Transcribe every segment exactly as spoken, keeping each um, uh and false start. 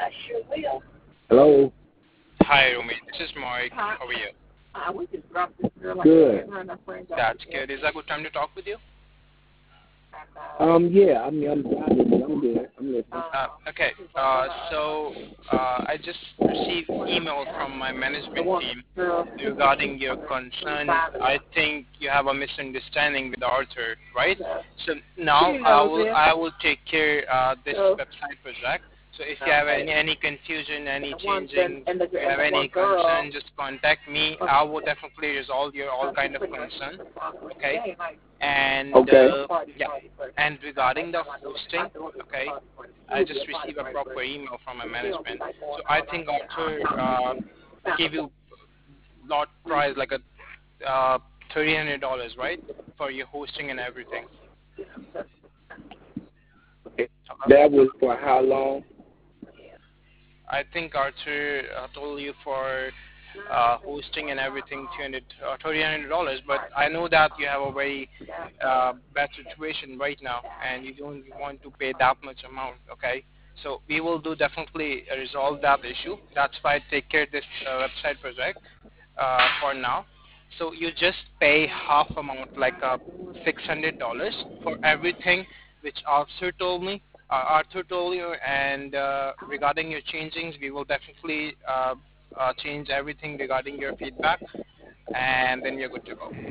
Hello. Hi, Rumi. This is Mike. How are you? Good. That's good. Is that a good time to talk with you? Um. Yeah. I mean, I'm driving. I'm good. I'm listening. Uh, okay. Uh, so uh, I just received email from my management team regarding your concern. I think you have a misunderstanding with Arthur, right? So now I will I will take care uh, this website project. So if you have any any confusion, any changing, if you have any concern, just contact me. I will definitely resolve your all kind of concern. Okay. And Okay. uh, yeah, and regarding the hosting, okay, I just received a proper email from my management. So I think Arthur uh, gave you lot price like a uh, thirty hundred dollars, right, for your hosting and everything. That was for how long? I think Arthur uh, told you for uh, hosting and everything two hundred uh, thirty hundred dollars, but I know that you have a very uh, bad situation right now, and you don't want to pay that much amount. Okay, so we will do definitely resolve that issue. That's why I take care of this uh, website project uh, for now. So you just pay half amount, like uh, six hundred dollars for everything which Arthur told me. Uh, Arthur told you, and uh, regarding your changings, we will definitely uh, uh, change everything regarding your feedback, and then you're good to go.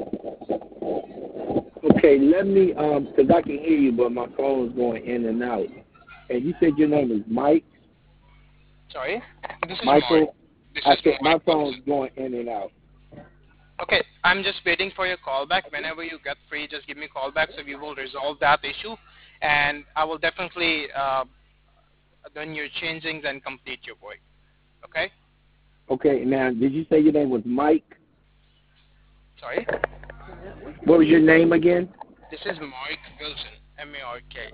Okay. Let me. Um. Because I can hear you, but my phone's going in and out. And you said your name is Mike. Sorry, this is Mark. Michael. This I is said my Mark phone's Wilson. going in and out. Okay, I'm just waiting for your call back. Whenever you get free, just give me a call back, so we will resolve that issue, and I will definitely uh, done your changings and complete your work. Okay? Okay. Now, did you say your name was Mike? Sorry? What was your name again? This is Mark Wilson, M A R K.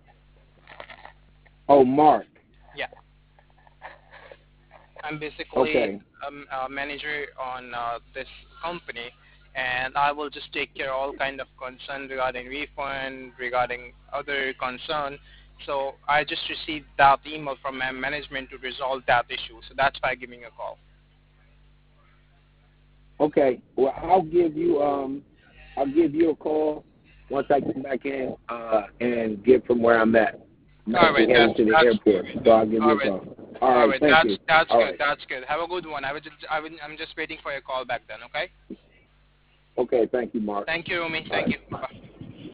Oh, Mark. Yeah. I'm basically Okay. um, a manager on uh, this company, and I will just take care of all kind of concern regarding refund, regarding other concern. So I just received that email from my management to resolve that issue. So that's why I'm giving a call. Okay. Well, I'll give you um, I'll give you a call once I get back in uh, and get from where I'm at. I'm All actually right, heading that's to the that's airport, so I'll give all you a right. call. All All right. right, Thank that's you. that's All good. right. That's good. Have a good one. I was just, I was, I'm just waiting for your call back then. Okay. Okay. Thank you, Mark. Thank you, Rumi. All Thank right. you. Bye.